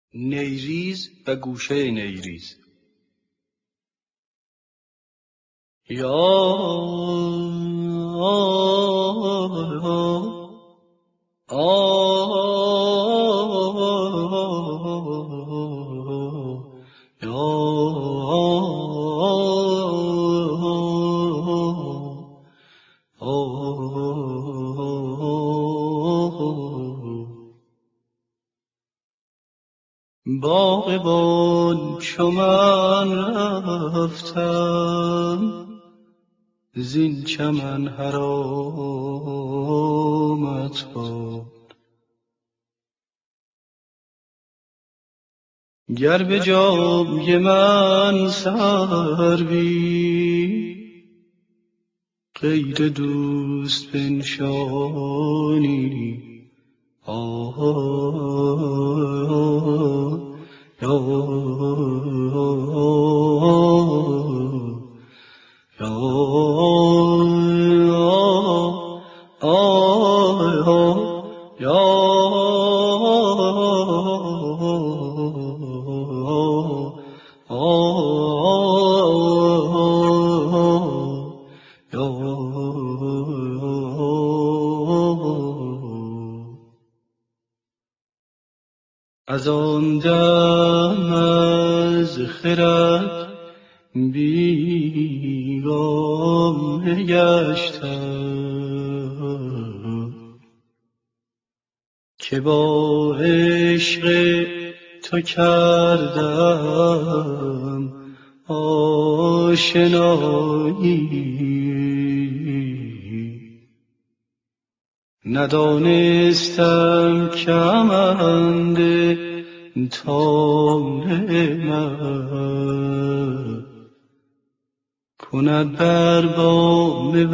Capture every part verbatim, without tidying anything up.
نیریز و گوشه نیریز. یا باغبان چو من رفتم زین چمن حرامت باد. گر به جای من سروی غیر دوست بنشانی. آه یا یا از آن دم از خرد بیگانه گشتم که با عشق تو کردم آشنایی. ندانستم کمند طالع من کند بر بام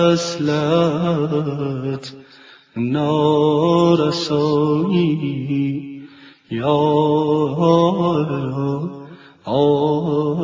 وصلت نارسایی. یا آه